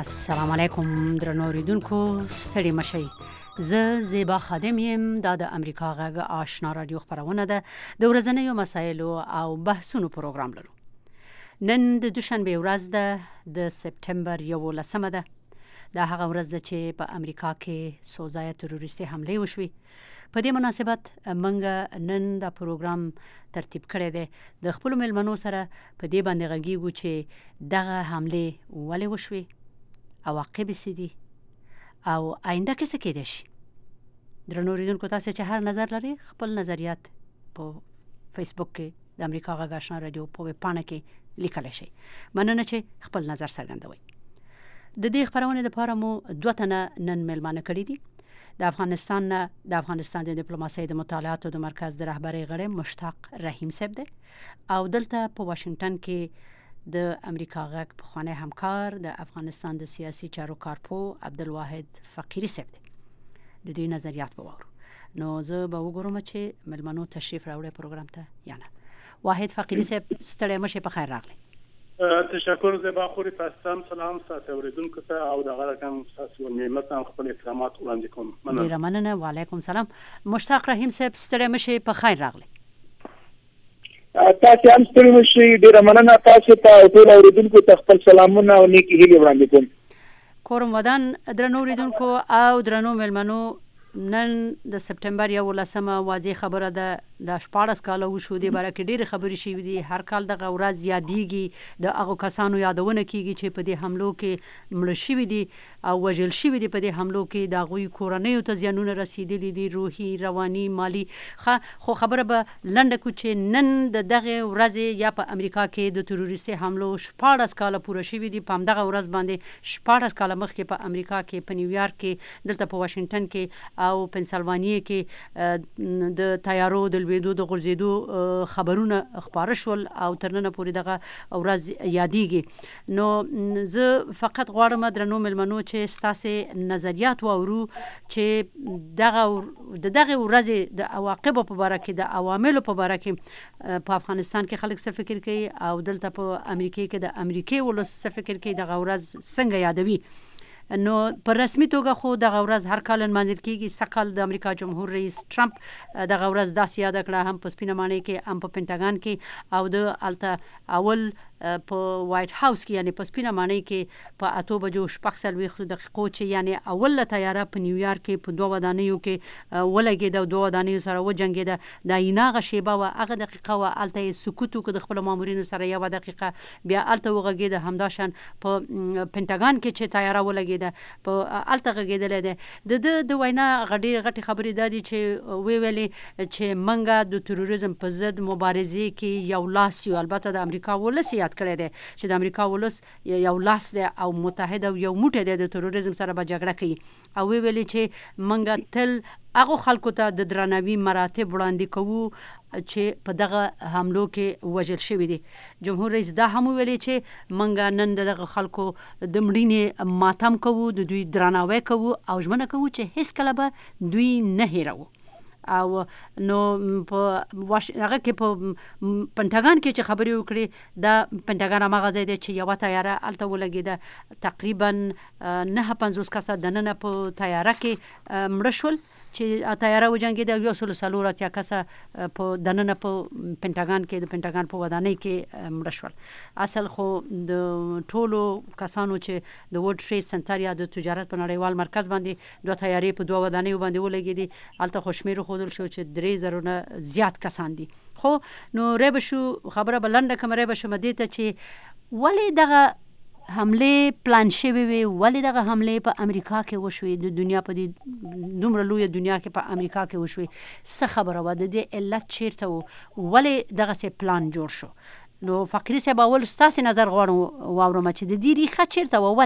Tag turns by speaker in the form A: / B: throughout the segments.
A: السلام علیکم درنو اوریدونکو ستړي مشئ. زه زیبا خادم یم. دا د امریکا غږ آشنا رادیو خبرونه ده. د ورځنیو مسایلو او بحثونو پروګرام لرو. نن د دوشنبه ورځ ده، د سپتمبر 11 ده. دا هغه ورځ ده چې په امریکا کې سوځای تروریستي حمله وشوي. په دې مناسبت منګه نن دا پروګرام ترتیب کړی دی. د خپل ملمنو سره په دې باندې غږیږو چې دغه حمله ولې وشوي، عواقب څه دي او آینده کې څه کېدای شي. درنو اوریدونکو، تاسو چې هر نظر لري خپل نظریات په فیسبوک کې د امریکا غږ آشنا رادیو په ویب پاڼه کې لیکلی شئ. مننه چې خپل نظر څرګندوئ. د دې خبرونې لپاره مو 2 تنه نن مېلمانه کړي دي. د افغانستان د ډیپلوماسۍ د مطالعاتو د مرکز د رهبرۍ غړی مشتاق رحیم صاحب دی، او دلته په واشنگټن کې د امریکا غږ پخوانی همکار د افغانستان د سیاسي چارو کارپوه عبدالواحد فقیري صاحب دی. د دوی نظریات به واورو. نو زه به وګورم چې مېلمنو تشریف راوړي پروګرام ته یا نه. واحد فقیري صاحب، ستړی مشئ، په خیر راغلی.
B: تشکر زیبا خوري. تاسو سلام تاسو اوریدونکو ته او د غرقم تاسو نعمت هم خپل احترامات وړاندې کوم.
A: ډیره مننه. وعلیکم سلام. مشتاق رحیم صاحب، ستړی مشئ، په خیر راغلی.
C: تاسو هم ستړي مشئ. ډیره مننه. تاسو ته ټول اوریدونکو ته خپل سلامونه او نیکی هیلې وړاندې کوم.
A: کورم ودان درنو اوریدونکو او درنو مېلمنو، نن د سپتمبر 11 واضح خبره ده. د 14 کاله وشو، د باره کې ډېرې خبرې شوي دي. هر کال دغه ورځ یادېږي، د هغو کسانو یادونه کېږي چې په دې حملو کې مړه شوي دي او وژل شوي دي. په دې حملو کې د هغوی کورنیو ته زیانونه رسېدلي دي، روحي، رواني، مالي. خو خبره به لنډه کړو چې نن د دغه ورځې یا په امریکا کې د تروریستي حملو 14 کاله پوره شوي دي. په همدغه ورځ باندې 14 کاله مخکې په امریکا کې، په نیویارک کې، دلته په واشنګټن کې او پنسلوانیا کې د تیارو د لوېدو د غورځېدو خبرونه خپاره شول او تر ننه پورې دغه ورځ یادېږي. نو زه فقط غواړم درنو مېلمنو چې ستاسې نظریات واورو چې د دغه ورځې د عواقبو په باره کې، د عواملو په باره کې په افغانستان کې خلک څه فکر کوي او دلته په امریکا کې د امریکای ولس څه فکر کوي، دغه ورځ څنګه یادوي. نو په رسمي توګه خو دغه ورځ هر کال نمانځل کېږي. سږ د امریکا جمهور رئیس ټرمپ دغه ورځ داسې یاده کړه، هم په سپینه ماڼۍ کې، هم په پینټاګان کې، او د هلته اول په وایټ هاوس کې، یعنی په سپینه ماڼۍ کې په 8:46 دقیقو چې یعنی اوله تیاره په نیویارک کې په 2 ودانیو کې ولګېده او 2 ودانیو سره وجنګېده. دا ایناغه شیبه وه، هغه دقیقه وه. هلته یې سکوت وکړ د خپلو مامورینو سره 1 دقیقه. بیا هلته وغږېده. همداشان په پینټاګان کې چې تیاره ولګېده، په هلته غږېدلی دی. د وینا ډېرې غټې خبرې دا دي چې ویلې چې موږ د تروریزم په ضد مبارزې کې یو لاس یو. البته د امریکا ولس یاد کړی دی چې د امریکا ولس یو لاس دی او متحد او یو موټی دی، د تروریزم سره به جګړه کوي. او ویلې چې موږ تل هغو خلکو ته د درناوي مراتب وړاندې کوو چې په دغه حملو کې وژل شوي دي. جمهور رئیس دا هم ویلې چې موږ نن دغه خلکو د مړینې ماتم کوو، د دوی درناوی کوو او ژمنه کوو چې هیڅکله به دوی نه هیروو. او نو په هغه کې په پنټاګان کې چې خبرې وکړي، دا پنټاګان هماغه ځای دی چې یوه تیاره هلته ولګېده. تقریبا 59 کسه دننه په تیاره کې مړه شول چې تیاره وجنګېده، او 144 کسه په دننه په پنټاګان کې، د پنټاګان په ودانۍ کې مړه شول. اصل خو د ټولو کسانو چې د ورلډ ټریډ سنټر یا د تجارت په نړیوال مرکز باندې 2 تیارې په 2 ودانیو باندې ولګېدې، هلته خو شمېر ښودل شو چې 3,000 نه زیات کسان دي. خو نو ریبه شو، خبره به لنډه کړم، ریبه شم دې ته چې ولې دغه حمله پلان شوی وي، ولې دغه حمله په امریکا کې وشوي، د دنیا په دې دومره لویه دنیا کې په امریکا کې وشوي. څه خبره وه، د دې علت چیرته و، ولې دغسې پلان جوړ شو؟ نو فقیري صاحب، اول ستاسې نظر غواړم واورم چې د دې ریښه چیرته وه،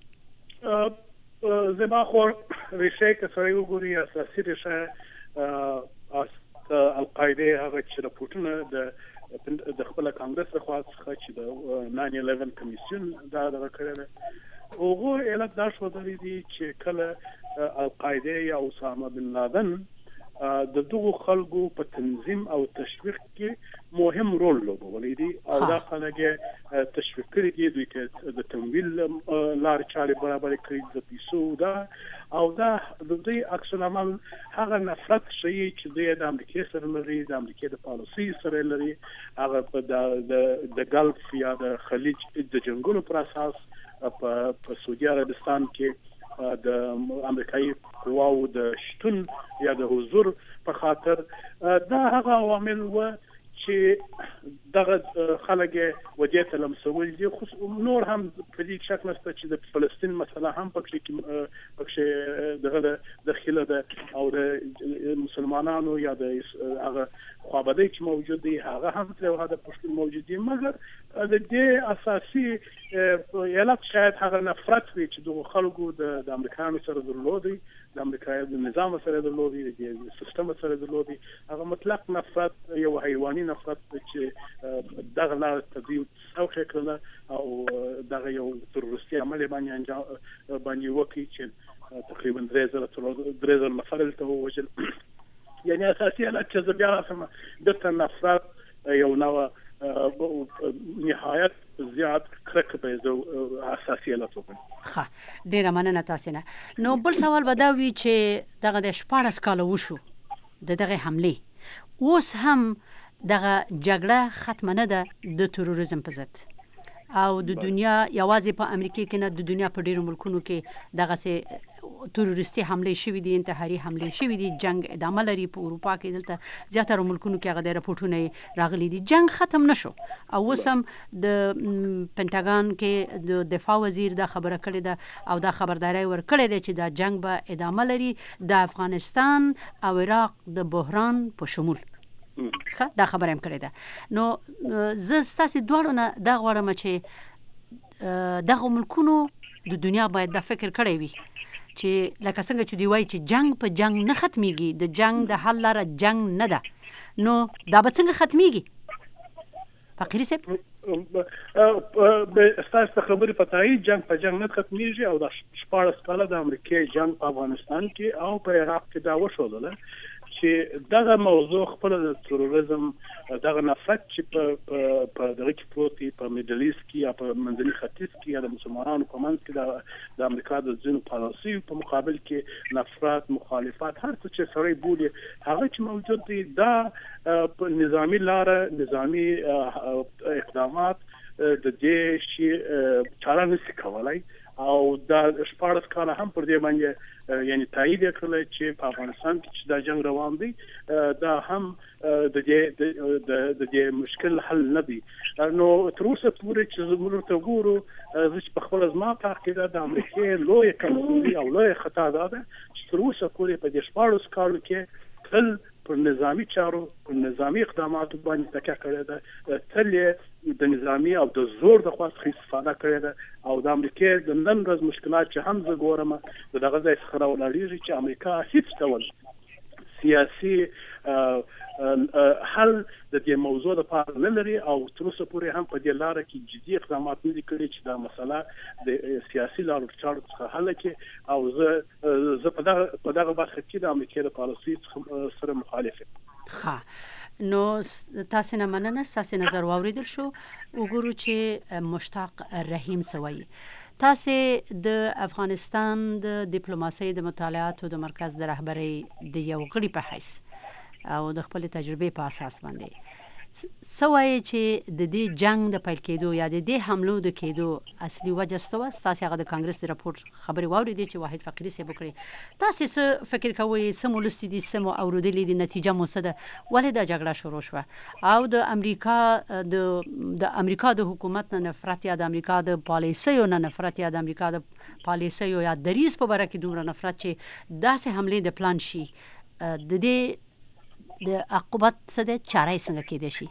A: ولې؟
B: زما خو ریښه که سړی وګوري، اساسي ریښه القاعده هغه چې رپورټونه د خپل کانګرس لخوا څخه چې د 9/11 کمیسیون دا دغه کړی دی، هغه علت دا ښودلی دي چې کله القاعده یا اسامه بن لادن د دغو خلکو په تنظیم او تشویق کې مهم رول لوبولی دي او دا خلک تشویق کړي دي دوی ته د تمویل لارې چارې برابر کړي د پیسو دا او دا د دې عکس العمل هغه نفرت شي چې د امریکا سره لري د امریکا د پالیسي سره لري هغه په د ګلف یا د خلیج د جنگونو پر اساس په سعودي عربستان کې د امریکایي قواو د شتون یا د حضور په خاطر دا هغه عوامل و چې دغه خلک وجه ته لمسول دي خو نور هم په دې شک نشته چې د فلسطین مسله هم پکې دغه داخله ده او د مسلمانانو یا د هغه خوابدي چې موجود دي هغه هم تر هغه پښتون موجود دي مګر د دې اساسي علت شاید هغه نفرت وي چې د خلکو د امریکایانو سره درلودي د امریکایي د نظام سره درلودي د سیستم سره درلودي هغه مطلق نفرت یو حیواني نفرت چې دغه لا تدوین او کړل او دغه یو تروریستي عمل باندې وکړي چې تقریبا 3000 نفر ته وژل یعنی اساسي علت چې بیا سم د نفرت یو نو نهایت زیات کرک په اساسي علت وکړي
A: ښه ډیره مننه تاسو نه نو بل سوال به دا وی چې دغه د 14 کال وشو دغه حمله اوس هم دغه جګړه ختم نه ده د تروریزم په ضد او د دنیا یوازې په امریکا کې نه د دنیا په ډیرو ملکونو کې دغه سه تروریستي حمله شوې دي انتحاري حمله شوې دي جنگ ادامه لري په اروپا کې دلته زیاتره ملکونو کې هغه د راپورټونه راغلي دي جنگ ختم نشو او وسم د پنټاګان کې د دفاع وزیر دا خبره کړې ده او دا خبرداري ورکړې ده چې دا جنگ به ادامه لري د افغانستان او عراق د بحران په شمول دا خبره هم کړې ده نو زه ستاسو دواړو نه دا غواړم چې دغه ملکونو د دنیا باید دا فکر کړی وي چې لکه څنګه چې دی وایي چې جنگ په جنگ نه ختميږي د جنگ د حل لاره جنگ نه ده نو دا به څنګه ختميږي فقيري صاحب
B: ستاسو خبرې پتاي جنگ په جنگ نه ختميږي او د 14 کال د امریکای جنگ په افغانستان کې او په عراق کې دا وشول چې دغه موضوع خپل د تروریزم دغه نفرت چې په دغه کې پروتي په میډل ایست کې یا په منځني ختیځ کې یا د مسلمانانو په منځ کې د امریکا د ځینو پالیسي په مقابل کې نفرت مخالفت هر څه چې سره بولي هغه چې موجود دي دا په نظامی لار نظامی اقدامات د دې شي چاره نشي کولای او دا 14 کال هم پر دې باندې یعنی تایید کړل چې په افغانستان کې چې دا جنگ روان دی دا هم د دې مشکل حل نه دی نو تر اوسه پورې چې زموږ ته ګورو چې په خپل ځما تحقیق د امریکا لوی کمزوري او لوی خطا ده چې تر اوسه پورې په دې 14 کال کې تل پر نظامی چارو پر نظامی اقداماتو باندې تکیه کړې ده تل د نظامی او د زور د خاص استفاده کړې ده او د امریکا د نن ورځ مشکلات چې هم زه ګورم دغه ځای څخه راولاړېږي چې امریکا هیڅ ډول سیاسي حل د دې موضوع لپاره نه لري او تر اوسه پورې هم په دې لار کې جدي اقدامات نه کړي چې دا مسله د سیاسي لارو چارو څخه حل کړي او زه په دغه برخه کې د امریکا د پالیسي سره مخالف یم
A: ښه نو تاسو نه مننه تاسو نظر واوریدل شو وګورو چې مشتاق رحیم سوي تاسو د افغانستان د ډیپلوماسۍ د مطالعاتو د مرکز د رهبرۍ د یو غړي په حیث او د خپل تجربې په اساس باندې سوای چې د دې جنگ د پیل کېدو یا د دې حملو د کېدو اصلي وجه څه تاسو هغه د کانګرس د راپورټ خبري واورېدې چې واحد فقيري سي وکړي تاسو څه فکر کوئ سمو لستي دي سمو اوریدلې دي نتیجه مو څه ده ولې دا جګړه شروع شوه او د امریکا د حکومت نه نفرت یا د امریکا د پالیسیو نه نفرت یا د امریکا د پالیسیو یا دریز په باره کې دومره نفرت چې داسې حمله د پلان شي د دې د عقوبت څه د چارې څنګه کېدې شي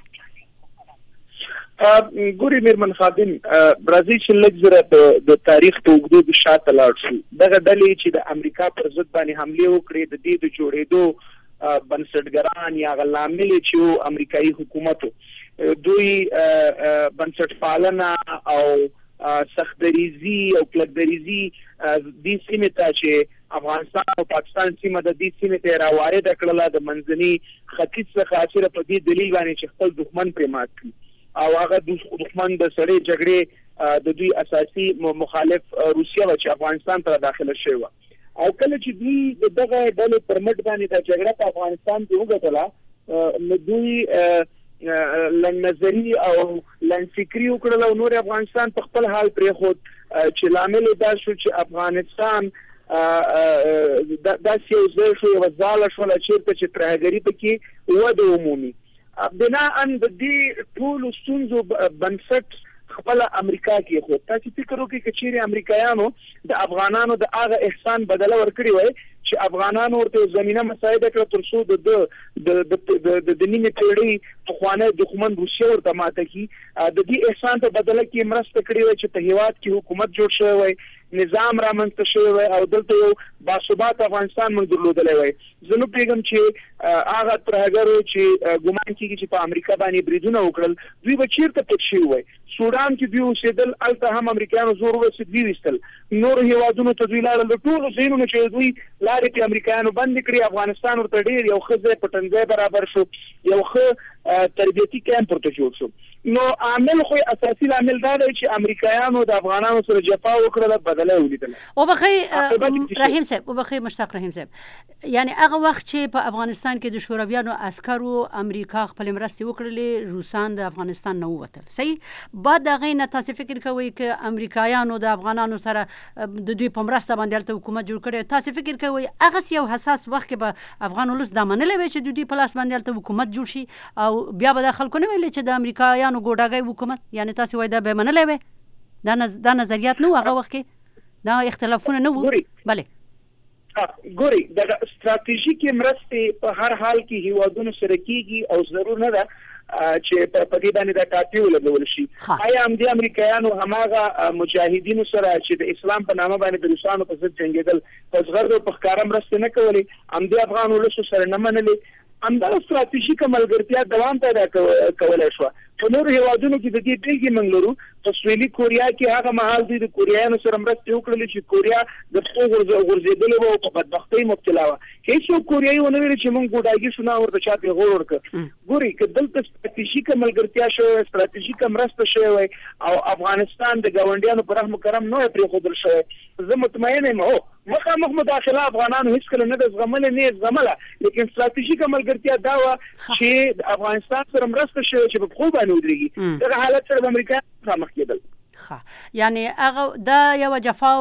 C: ګوري میرمن خادم برازیل چې لږ د تاریخ په اوږدو کې شاته لاړ شو دغه ډلې چې د امریکا پر ضد باندې حمله وکړې د دې د جوړېدو بنسټګران یا غلامل چې امریکایي حکومت دوی بنسټ پالنه او سختدریزي او کلکدریزي د سیمه ته چې افغانستان او پاکستان سیمه د دې سیمې ته راوارد کړل د منځني ختیځ څخه اثر په دې دلیل باندې چې خپل دښمن پرې مات کړي او هغه دښمن د سړې جګړې د دوی اساسي مخالف روسیا و چې افغانستان ته داخله شوی او کله چې دوی دغه ډلې پر مټ باندې د جګړه په افغانستان کې وګټله نو دوی لنظری او لنفکری وکړل او نور افغانستان په خپل حال پرې خود چې لامل دا شو چې افغانستان دا سیاسي شو یو ځاله شو چې ترهګری پکې وده عمومي بنا ان د دې ټول ستونزو بنسټ خپل امریکا کې خو تاسو فکر وکړئ چې چیرې امریکایانو د افغانانو د هغه احسان بدله ورکړي وای چې افغانانو ورته زمينه مساعده کړ تر څو د نیمه پیړۍ په خوانه دښمن روسیا ورته ماته کی د دې احسان په بدله کې مرسته کړې وای چې په هیواد کې حکومت جوړ شوی وای نظام رامنځته شوی وای او دلته یو باثبات افغانستان موږ درلودلای وای زه نو پیغام چې هغه ترهګرو چې ګومان کیږي چې په امریکا باندې بریدونه وکړل دوی به چیرته پټ شي وای سودان کې دوی اوسېدل الته هم امریکایانو زور ورسېد دوی وستل نور هیوادونو ته دوی لاړل د ټولو ځایونو چې دوی لارې په امریکایانو بند کړی افغانستان ورته ډیر یو ښه پټنځای برابر شو یو ښه تربیتي کیمپ ورته جوړ شو نو عامل خو اساسي عامل دا دی چې امریکایانو د افغانانو سره جفا وکړه بدله ولیدل
A: او بخي رحیم صاحب او بخي مشتاق رحیم صاحب یعنی هغه وخت چې په افغانستان کې د شورویانو عسکرو امریکا خپل مرستې وکړلې روسان د افغانستان نه ووتل صحیح بعد هغه نه تاسو فکر کوئ چې امریکایانو د افغانانو سره د دوی په مرسته باندې حکومت جوړ کړي تاسو فکر کوئ هغه یو حساس وخت کې به افغان ولس د منلې چې دوی په لاس باندې حکومت جوړ شي او بیا به د خلکو نه ویل چې د امریکایانو ګوډاګي حکومت یعنی تاسو وای دا به منلې وي دا نظریات نو هغه وخت کې دا اختلافونه نه وو
C: بله ګوري د ستراتیژیک مرستې په هر حال کې هیوادونو سره کیږي او ضرور نه ده چې په دې باندې د کاپی ولګول شي آیا هم د امریکایانو هماغه مجاهدینو سره چې د اسلام په نامه باندې د روسانو په ضد جنگیدل په زغرد په ښکارا مرسته نه کوي هم د افغان ولس سره نه منلې همدا ستراتیژیک ملګرتیا دوام پیدا کولای شو په نور هیوادونو کې د دې ټیګي منګلورو په سویلي کوریا کې هغه مهال د کوریایانو سره مرسته وکړل چې کوریا د خپل غورځېدل او په بدبختۍ مبتلا و هیڅ کوریایي ونه ویل چې مونږ ګوډاګي شو نه ورته چاته غوړ ورک ګوري که دلته ستراتیژیک ملګرتیا شو ستراتیژیک مرسته شوی او افغانستان د ګاونډیانو پر رحم کرم نه پرې خودل شوی زه مطمئن یم مخامخ مداخله افغانانو هیڅ کله نه د زغمله لیکن ستراتیژیک ملګرتیا دا و چې د افغانستان سره مرسته شوی چې په خو باندې ودرېږي دا حالت سره د امریکا مخ کېدل
A: یعنی هغه دا یو جفا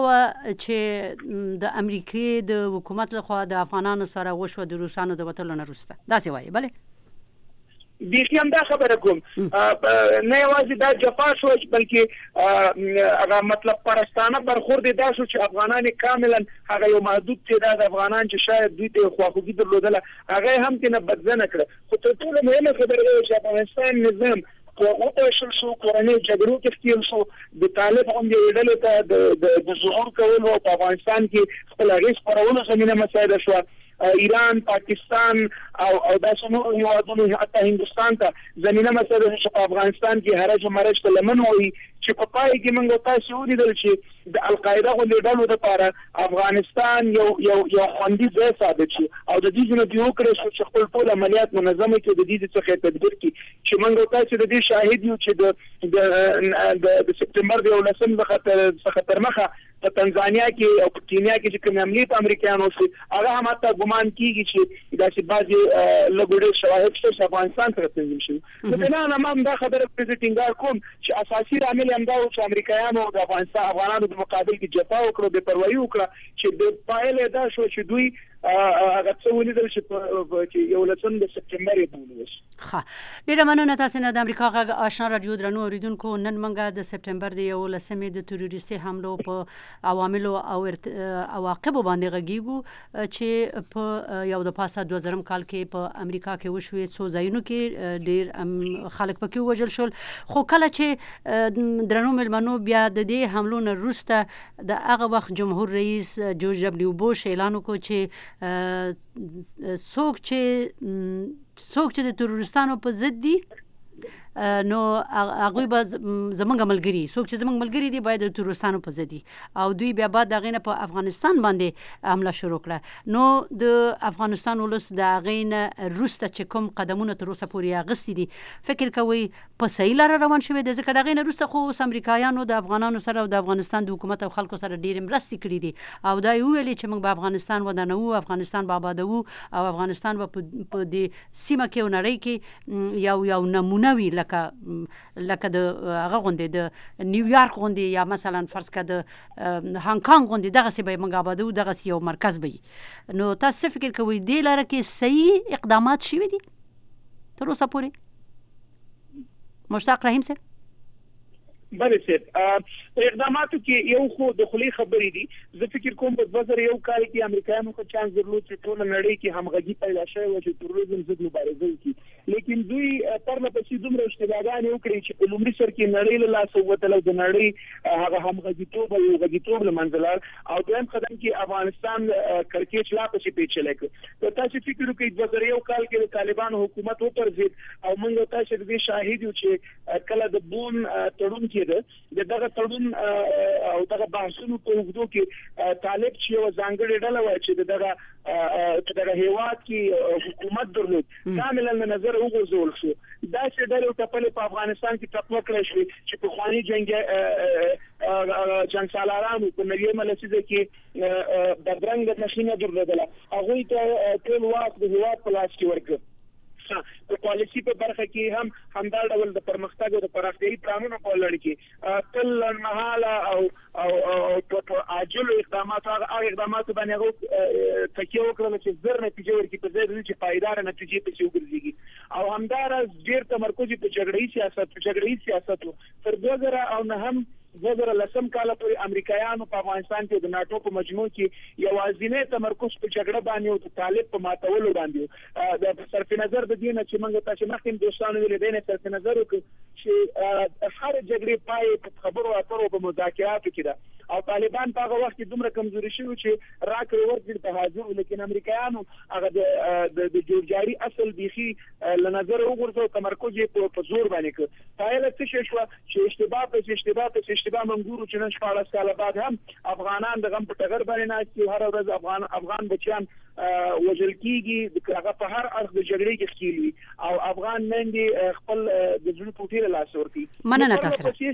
A: چې د امریکای د حکومت لخوا د افغانانو سره وشو د روسانو د وټلو نه وروسته دا څه وایي بله
C: بیخي هم دا خبره کوم نه یوازې دا جفا شو بلکې هغه مطلب پرستانه برخورد دا شو چې افغانان کاملا هغه یو محدود تعداد افغانان چې شاید دوی ته خواخوږي درلودله هغه هم تنه بدزنه کړه خو تر ټولو مهمه خبره ده چې افغانستان نظام وپېښل شو کورنۍ جګړو کې ښکېل شو د طالب هم د ډلې ته د ظهور کولو په افغانستان کې خپل اغېز خپرولو زمینه مساعده شوه ایران پاکستان او داسې نور هیوادونو حتی هندوستان ته زمینه مساعده شوه په افغانستان کې هرج و مرج ته لمن وایي چې په پای کې موږ تاسو ولیدل چې د القاعده غونډې ډلو لپاره افغانستان یو خوندي ځای ثابت شي او د دې ځینو دیو کړی شو چې خپل ټول عملیات منظمه کړي د دې څخه تدبیر کړي چې موږ تاسو د دې شاهد یو چې د سپتمبر د 19 څخه تر مخه په تنزانیا کې او په کینیا کې چې کوم عملیات امریکایانو شي هغه هم حتی ګمان کیږي چې داسې بعضي لګوډې شواهد چې افغانستان ته تنظیم شي نو بنا نه دا خبره پریزنټینګ کوم چې اساسي عامل هم دا چې امریکایانو د افغانانو په مقابل کې جفا وکړه د پروايي وکړه چې د پایله دا شو چې دوی هغه څه ولیدل چې یو لسم د سپتمبر یې بولوس
A: ډیره مننه تاسو نه د امریکا غږ آشنا رادیو درنو اوریدونکو نن منګه د سپتمبر د یو لسمې د تروریستي حملو په عواملو او عواقب باندې غږیږو چې په یو د پاسه 2000 کال کې په امریکا کې وشوې څو ځایونو کې ډیر خلک پکې وژل شول خو کله چې درنو ملمنو بیا د دې حملو نه وروسته د هغه وخت جمهور رئیس جورج دبلیو بوش اعلان وکړ چې څوک چې د تروریستانو په ضد دي نو هغه به زمونږ ملګری څوک چې زمونږ ملګری دي باید د روسانو په ضد او دوی بیا بعد دغه نه په افغانستان باندې حمله شروع کړه. نو د افغانستان ولس د غینه روسته چې کوم قدمونه تر اوسه پورې اغستې دي فکر کوي په صحیح لار روان شوی د ځکه دغه نه روسته خو امریکایانو د افغانانو سره او د افغانستان د حکومت او خلکو سره ډیر مرستې کړې دي او دا یو ویلي چې موږ په افغانستان ودانو افغانستان به آبادو او افغانستان به په دې سیمه کې نړۍ کې یو نمونه وي لکه د هغه غونډې د نیویارک غونډې یا مثلا فرض کړه د هانګ کانګ غونډې دغه سی به موږ آبادو دغه سی یو مرکز به. نو تاسو فکر کوئ دې لاره کې صحیح اقدامات شوي دي تر اوسه پورې؟ مشتاق رحیم صاحب
C: بله صاحب اقداماتو کې یو خو د خلی خبرې دي. زه فکر کوم په 2001 کال کې امریکایانو خو چانس درلود چې ټول نړۍ کې همغږي پیدا شوه او چې تروریزم ضد مبارزه وکړي لیکن دوی پرله پسې دومره اشتباهات وکړي چې په لومړي سر کې نړۍ له لاسه ووتل او د نړۍ هغه همغږیتوب او غږیتوب له منځه لاړ او دویم قدم کې افغانستان کرکټ لا پسې پیچلې کړ. تاسو فکر وکړئ 2001 کال کې د طالبانو حکومت وپرځید او موږ تاسو دې شاهد یو چې کله د بون تړون دغه تړون او دغه بحثونو په وګړو کې طالب چې یو ځانګړی ډله وای چې دغه هیواد کې حکومت درلود کاملا له نظر وګرځول شو. دا چې ډله په افغانستان کې تطبیق کړی شو چې په خواني جنگ سالارانو په نړۍ ملسیده کې د برنګ ماشینه درلودله هغه ته ټول وخت د هیواد په لاس کې ورکړ. په پالیسي په برخه کې هم همدا ډول د پرمختګ او د پراختیايي پلانونو په لړ کې تل مهاله او په عاجل اقدامات هغه اقدامات باندې تکیه وکړل چې زر نتیجه ورکړي په ځای چې پایدار نتیجې په څیر وګرځي او همدارس ډیر تمرکز په جګړې سیاست تر 2009 هم 2010 کال پورې امریکایانو په افغانستان کې د ناتو په مجموع کې یوازینی تمرکز په جګړه باندې او د طالب په ماتولو باندې د صرف نظر د دې نه چې موږ تاسو مخکې دوستانو ویل دي نه صرف نظر وکړو چې هر جګړې پای په خبرو اترو په مذاکراتو کې ده او طالبان په هغه وخت کې دومره کمزوري شوي چې راکړه ورکړه په حاضر لیکن امریکایانو هغه د جوړجاړي اصل بيخي له نظر وګورځو تمرکز په زور باندې کړ. پایله څه شو چې اشتباه منګورو چې نن 14 کال بعد هم افغانان د غم په ټغر باندې ناشتي هر ورځ افغان بچیان وژل کیږي دغه په هر اړخ د جګړې کې خېلوي او افغان نندي خپل د ژوند پوټیره لاس ورتي
A: مننه تاسو
C: په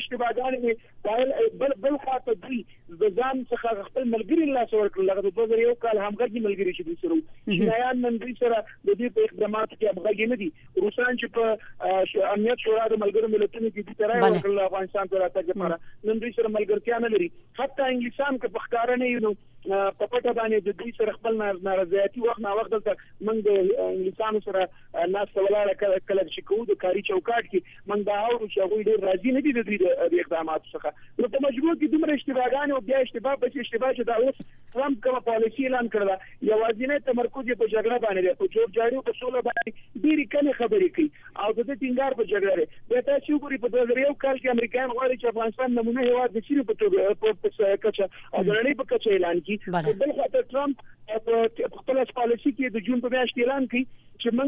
C: اشتباهات بل خاطر دی د ځان څخه خپل ملګری لاس ورکړل لکه د 2001 کال همغږي ملګری چې دوی سره شایان نن دوی سره د دې په اقداماتو کې همغږي نه دي. روسان چې په امنیت شورا د ملګرو ملتونو کې د ترای ورکړل افغانستان ته راتګ لپاره نن دوی سره ملګرتیا نه لري. حتی انګلیسان که په ښکار نه یو په پټه باندې د دوی سره خپل نارضایتي وخت نه وخت دلته موږ د انګلیسانو سره ناس ولاړه کله چې کوو د کاری چوکاټ کې موږ دا اورو چې هغوی ډېر راضي نه دي د دوی د اقداماتو څخه. نو په مجموع کې دومره اشتباهات او بیا اشتباه چې دا اوس ټرمپ کومه پالیسي اعلان کړله یوازینی تمرکز په جګړه باندې دی په جوړجاړي او په سوله باندې ډېرې کمې خبرې کوي او د دې ټینګار په جګړه لري. بیا تاسو وګورئ په 2001 کال کې امریکایان غواړي چې افغانستان نمونه هیواد د چین په توګه کچه او د نړۍ په کچه اعلان کړي. بل خاطر ټرمپ په خپل پالیسي کې د جون په میاشت اعلان کړي چې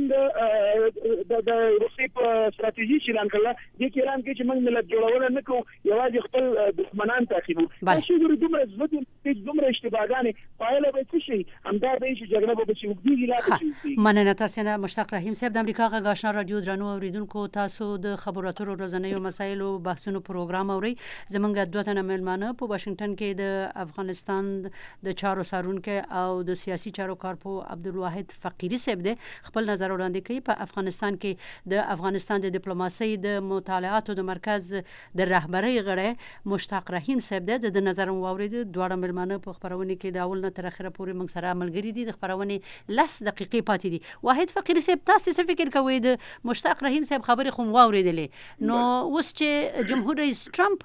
C: موږ د روسي په ستراتیژي اعلان کړل د اعلان کې چې موږ ملت جوړول نه کوو یوازې خپل دښمنان تعقیبو. تاسو ګورئ دومره اشتباهات پایله به څه شي همدا به چې جګړه به چې وګړي لا شي.
A: مننه تاسو نه مشتاق رحیم صاحب د امریکا غږ آشنا رادیو درنو اوریدونکو تاسو د خبرو اترو ورځنیو مسایلو بحثونو پروګرام اوري. زمونږ دوه تنه مېلمانه په واشنگټن کې د افغانستان د چارو سارونکو او د سیاسي چارو کارپو عبدالواحد فقیری صاحب د خپل نظر وړاندې کوي. په افغانستان کې د افغانستان د ډیپلوماسي د مطالعاتو د مرکز د رهبری غړی مشتاق رحیم صاحب د نظر واورید. دواړه مېلمانه په خبرونه کې د اول نه تر اخره پورې موږ سره ملګری دي. د خبرونه لس دقیقې پاتې دي. واحد فقیری صاحب تاسو څه فکر کوئ د مشتاق رحیم صاحب خبرې خو واوریدلې نو اوس چې جمهور رئیس ټرمپ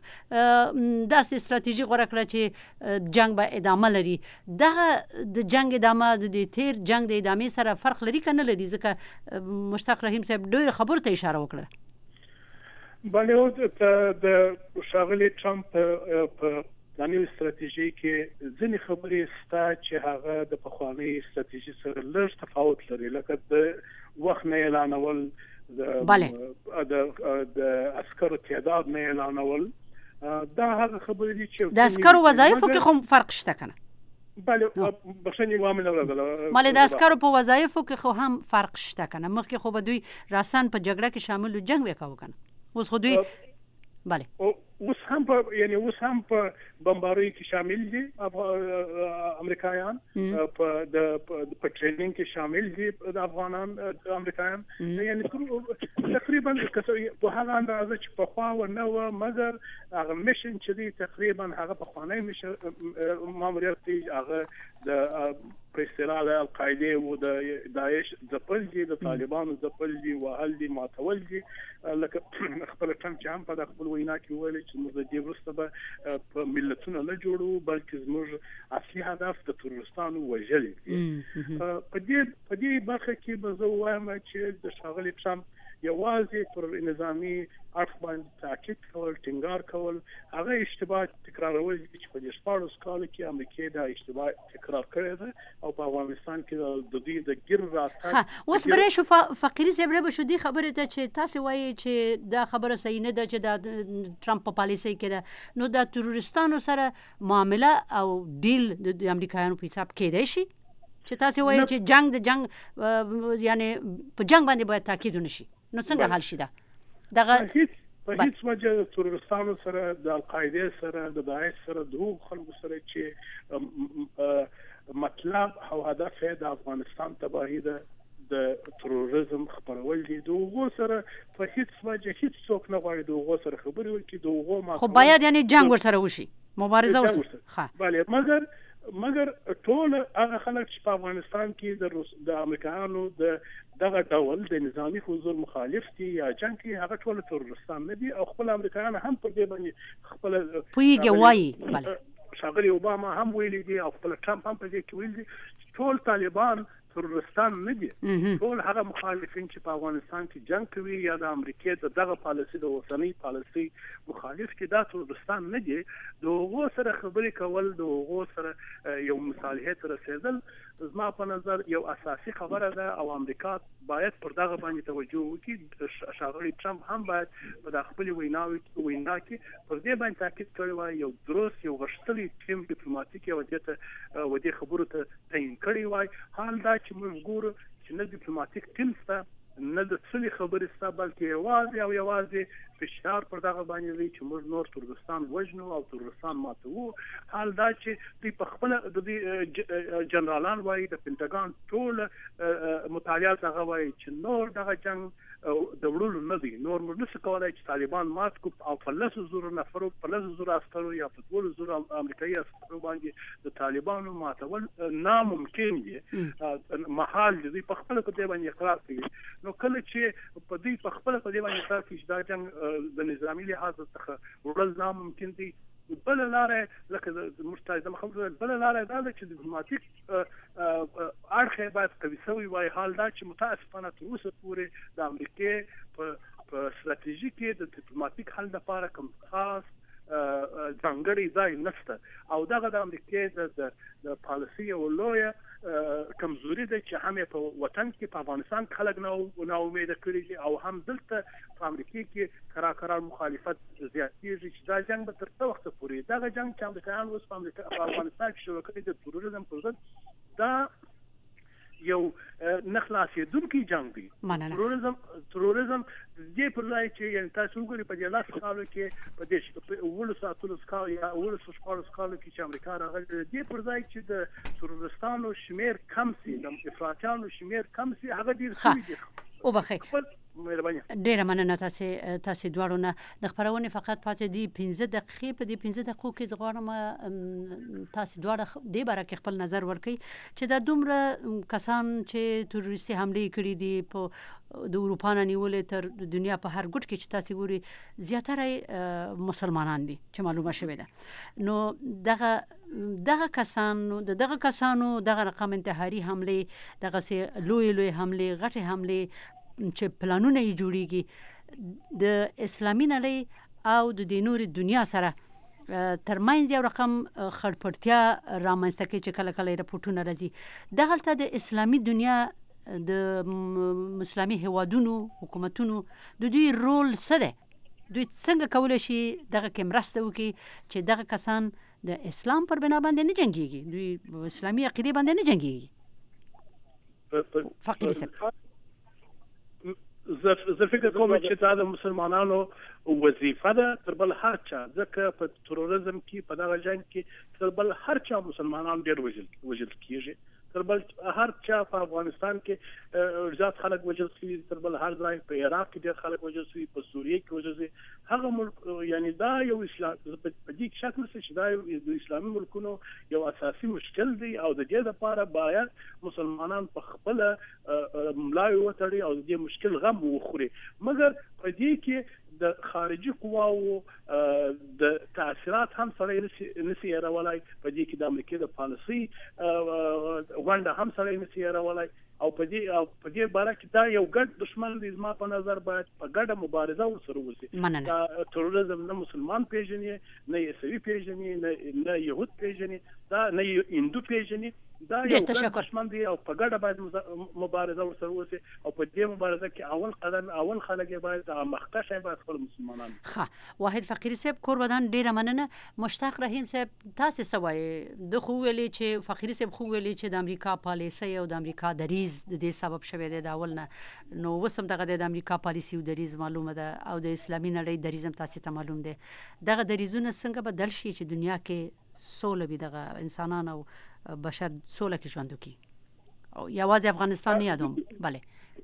A: داسې ستراتیژي غوړه کړه چې جنگ به ادامه لري دغه د جنگ ادامه د تیر جنگ د ادامې سره فرق لري کنه لري ځکه مشتاق رحیم صاحب ډېر خبرو ته اشاره وکړه.
B: بله د شاغلي ټرمپ په دانیو استراتیژي کې ځینې خبرې ستا چې هغه د پخوانۍ استراتیژي سره لږ تفاوت لري لکه د وخت نه اعلانول د عسکرو تعداد نه اعلانول دا هغه خبرې دي چې
A: د عسکرو وظایفو کې خو فرق شته کنه.
B: بله بخښنې وامل راغله
A: مال د عسکرو په وظایفو کې خو هم فرق شته کنه. مخکې خو به دوی راسن په جګړه کې شامل جنگ وکاو کنه. اوس خو دوی بله
B: اوس هم په بمبارۍ کې شامل دي امریکایان په ټریننګ کې شامل دي د افغانان امریکایان یعنی تقریبا په هغه اندازه چې په خوا و نه و مګر هغه میشن چې دی تقریبا هغه په خوانی میشن ماموریت دی هغه د پرسترال القاعده او د داعش ځپل دي د طالبانو ځپل دي وهل دي ماتول دي لکه خپل ټم چې هم په خپل وینا کې ویل چې موږ د دې وروسته به په ملتونو نه جوړو بلکې زموږ اصلي هدف د تروریستانو وژل دي. په دې برخه کې به زه وایم چې د ښاغلي ټرمپ یوازې پر نظامی اړخ باندې تاکید کول ټینګار کول هغه اشتباه تکرارول چې په دې 14 کال کې امریکا دا اشتباه تکرار کړی ده او په افغانستان کې د دې د ګیر راځي.
A: اوس برې شو فقيري زبره به شو دي خبره ته چې تاسو وایي چې دا خبره صحیح نه ده چې د ټرمپ په پالیسي کې ده نو د تروریستانو سره معامله او ډیل د امریکایانو په حساب کې دی شي چې تاسو وایي چې جنگ د جنگ یعنی په جنگ باندې باید تاکید ونشي نو څنګه حل شي دا دغه
B: په هیڅ وجه تروریستانو سره د القاعده سره د داعش سره دوه خلکو سره چې مطلب او هدف د افغانستان تباہی ده د تروریزم خبرول دي دوه سره په هیڅ وجه هیڅ څوک نه غواړي دوه سره خبرې وکړي دوه
A: خو باید یعنی جنگ ورسره وشي مبارزه ورسره ښه
B: بله مګر ټول هغه خلک چې په افغانستان کې د امریکایانو دغه ډول د نظامی حضور مخالف دي یا جنگ کې هغه ټول تروریستان نه دي او خپل امریکایان هم په دې باندې خپل
A: پویږي وایي بله
B: ښاغلي اوباما هم ویلي دي او خپل ټرمپ هم په دې کې ویلي دي ټول طالبان تروریستان نه دي ټول هغه مخالفین چې په افغانستان کې جنگ کوي یا د امریکا دغه پالیسي د اوسنۍ پالیسي مخالف کې دا تروریستان نه دي دغه سره خبرې کول دغه سره یو مصالحت رسیدل زما په نظر یو اساسي خبره ده او امریکا باید پر دغه باندې توجه وکړي. ښاغلي ټرمپ هم باید په خپل وینا کې پر دې باندې تاکید کړی وای یو درست یو غښتلی ټیم ډیپلوماټیک یو دې خبرو ته تعین کړی وای. حال دا چې موږ ګورو چې نه ډیپلوماټیک ټیم سره نه د څلي خبرې سره بلکې یوازې فشار پر دغه باندې دی چې موږ نور تروریستان وژنو او تروریستان ماتو. حال دا چې دوی په خپل د جنرالان وایي د پینټاګان ټول مطالعات هغه وایي چې نور دغه جنگ د وړلو نه دی نور موږ نشو کولای چې طالبان مات کو او په 100,000 نفرو په 100,000 عسکرو یا په 2,000 امریکایي عسکرو باندې د طالبانو ماتول ناممکن دي. محال دي په خپل په دې باندې اقرار کوي نو کله چې په دې په خپل په دې باندې اقرار کوي چې دا جنگ د نظامی لحاظ څخه وړل ناممکن دي. بل لاره لکه د مستعد خبره بل لاره دا چې ډیپلوماټیک اړخ باید قوي شوی وای. حال دا چې متاسفانه تر اوسه پورې د امریکا په ستراتیژي کې د ډیپلوماټیک حل لپاره کوم خاص ځانګړی ځای نشته او دغه د امریکا د پالیسي او لویه کمزوري ده چې هم په وطن کې په افغانستان کې خلک نه امید کړی دي او هم دلته په امریکا کې کرار مخالفت زیاتېږي چې دا جنگ به تر څو وخت پورې دغه جنگ چې امریکایان اوس په افغانستان کې شروع کړی د تروریزم پر ضد دا یو نخلاصېدونکي جنگ دی. تروریزم دې پر ځای چې یعنی تاسو وګورئ په دې لاس کالو کې په دې ولس ساتلو سکال یا ولس سپارس کالو کې چې امریکا راغلی دې پر ځای چې د تروریستانو شمیر کم سي د افراطیانو شمیر کم سي هغه ډیر ښه دي.
A: او بخیر ډیره مننه تاسو دواړو نه. د خبرونه فقط پاتې دي 15 دقیقې په دې 15 دقیقو کې زغوارم تاسو دواړه دې باره کې خپل نظر ورکړئ چې دا دومره کسان چې تروریستي حمله کړې دي په د اروپا نه نیولې تر دنیا په هر ګوټ کې چې تاسو ګوري زیاتره مسلمانان دي چې معلومه شوې ده. نو دغه کسانو دغه رقم انتحاري حمله دغه سي لوی حمله غټه حمله چې پلانونه یې جوړیږي د اسلامي نړۍ او د نور دنیا سره ترمنځ یو رقم خړپړتیا رامنځته کوي چې کله کله راپورټونه راځي. دغلته د اسلامي دنیا د اسلامي هیوادونو حکومتونو د دوی رول څه دی؟ دوی څنګه کولی شي دغه کې مرسته وکړي چې دغه کسان د اسلام پر بنا باندې نه جنګېږي، دوی اسلامي عقیدې باندې نه جنګېږي؟ فقیري صاحب
B: زه فکر کوم چې دا د مسلمانانو وظیفه ده تر بل هر چا، ځکه په تروریزم کې په دغه جنګ کې تر بل هر چا مسلمانان ډېر وژل کېږي، تر بل هر چا په افغانستان کې زیات خلک وژل شوي، تر بل هر ځای په عراق کې ډېر خلک وژل شوي، په سوریه کې وژل شوي. هغه ملک یعنی دا یو اسلام په دې کې شک نشته چې دا د اسلامي ملکونو یو اساسي مشکل دی او د دې لپاره باید مسلمانان په خپل ملای وتړي او د دې مشکل غم وخوري. مګر په دې کې د خارجي قواو د تاثیرات هم سره نسی راولای، په دې کې د امریکا د پالیسي ونده هم سره نسی راولای او په دې باره کې دا یو ګډ دشمن دی. زما په نظر باید په ګډه مبارزه ورسره وشي. دا تروریزم نه مسلمان پیژني، نه عیسوي پیژني، نه یهود پیژني، دا نه هندو پیژني، دا یو دشمن دی او په ګډه باید مبارزه ورسره وشي او په دې مبارزه کې اول خلک باید مخکښ باید خپل مسلمانان.
A: ښه، واحد فقیري صاحب کور ودان ډیره مننه. مشتاق رحیم صاحب تاسو څه وایي؟ د خو ویلي چې فقیري صاحب خو ویلي چې د امریکا پالیسي او د امریکا دریز د دې سبب شوی دی د اول نه، نو وسم دغه د امریکا پالیسي او دریز معلومه ده او د اسلامي نړۍ دریز هم تاسو ته معلوم دی. دغه دریزونه څنګه بدل شي چې دنیا کې سوله وي، دغه انسانان او بشر سوله کې ژوند وکړي او یوازې افغانستان نه یادوم. بله،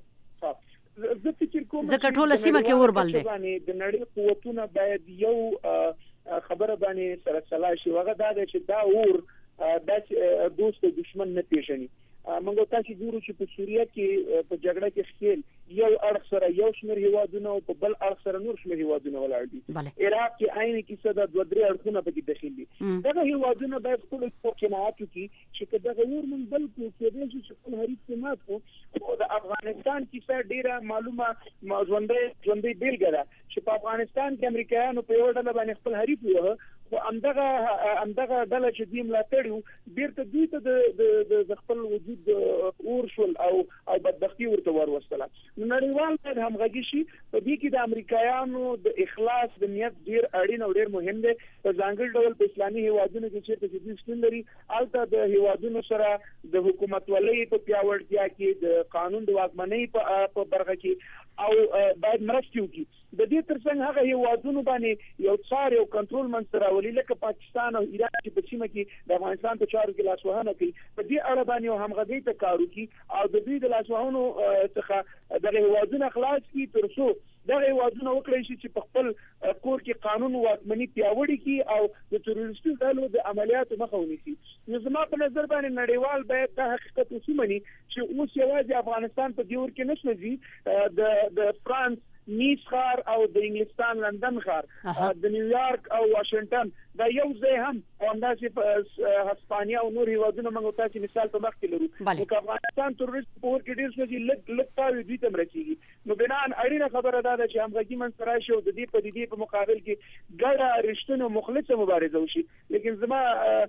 C: زه فکر کوم
A: ځکه ټوله سیمه کې اور بل دی.
C: د نړۍ قوتونه باید یو خبره باندې سره سلا شي، هغه دا ده چې دا اور د دوست او دشمن نه پیژني. موږ تاسو ګورو چې په سوریه کې په جګړه کې خېل یو اړخ سره یو شمېر هیوادونه او په بل اړخ سره نور شمېر هیوادونه ولاړ دي. عراق کې عین کیسه د 2-3 اړخونه پکې داخل دي. دغه هیوادونه باید خپل قناعت وکړي چې دغه ور من بل کېدل چې خپل حریف مات کو. د افغانستان کیسه ډیره معلومه ژوندۍ بیلګه ده چې په افغانستان کې امریکایانو په یو ډله باندې خپل حریف وو خو همدغه ډله چې دوی ملاتړي بیرته دوی ته د خپل وجود اور شول او بدبختي ورته وروستله. نړیوال باید همغږي شي. په دې کې د امریکایانو د اخلاص د نیت ډیر اړین او ډیر مهم دی. په ځانګړي ډول په اسلامي هیوادونو کې چې دوی شتون لري، هلته د هیوادونو سره د حکومتولۍ په پیاوړتیا کې، د قانون د واکمنۍ په برخه کې او باید مرستې وکړي. د دې ترڅنګ هغه هیوادونو باندې یو څار او کنټرول منځته راولي لکه پاکستان او ایران چې په سیمه کې د افغانستان په چارو کې لاسوهنه کوي. په دې اړه باندې همغږي ته کار وکړي او د دوی د لاسوهنو څخه دغه هیوادونه خلاص کړي ترڅو دغه هیوادونه وکړي چې په خپل کور کې قانون واکمني پیاوړې کړي او د تروریستي ډلو د عملیاتو مخه ونیسي. نو زما په نظر باندې نړیوال باید دا حقیقت وسمني چې اوس یوازې افغانستان په دې ور کې نشي د فرانس نیس ښار او د انګلستان لندن ښار، د نیویارک او واشنگټن دا یو ځای هم او همداسې هسپانیا او نور هیوادونه موږ تاسو مثال په مخ کې لرو. نو افغانستان تروریست په ور کې ډېر څه لږ تاوي دوی ته مرسيږي. نو بناء اړینه خبره ده چې همغږي منځته راشي او د دې پدیدې په مقابل کې ګډه رښتینه مخلصه مبارزه وشي. لیکن زما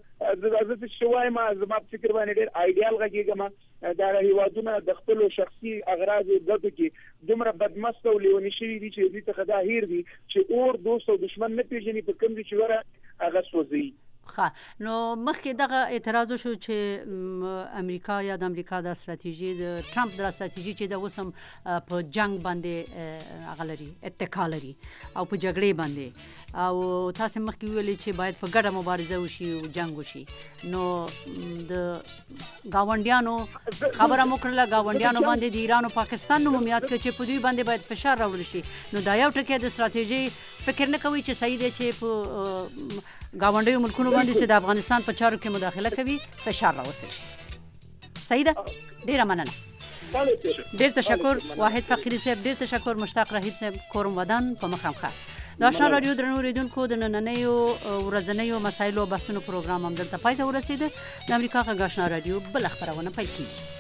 C: فکر باندې ډېر آیډیال غږیږم دا هیوادونه د خپل شخصي اغراض ګټو کې دومره بدمست او لیونی شوي دي چې دوی ته خداهیر دي چې اور دوست او دشمن نه پیژني په کوم دي چې وره هغه سوځي.
A: نو مخکې دغه اعتراض شو چې امریکا یا د امریکا د استراتیژي د ټرمپ د استراتیژي چې د وسم په جنگ باندې غلري اتکا لري او په جګړې باندې او تاسو مخکې ویلي چې باید په ګډه مبارزه وشي او جنگ وشي. نو د گاونډیانو خبره مکرله گاونډیانو باندې د ایران او پاکستان نوم یاد کړي چې په دوی باندې باید فشار راوړل شي. نو دا یو ټکی د استراتیژي فکر نه کوي چې صحیح دی چې په گاونډیو ملکونو باندې چې د افغانستان په چارو کې مداخله کوي فشار راوستل شي. صحیح ده؟ ډیره مننه. ډیر تشکر واحد فقیري صاحب، ډیر تشکر مشتاق رحیم صاحب، کورم ودان په مخامخه. د آشنا رادیو درنو اوریدونکو د نننیو ورځنیو مسایلو بحثونو پروګرام هم دلته پای ته ورسیده. د امریکا غږ آشنا رادیو بل خبرونه پیل کیږي.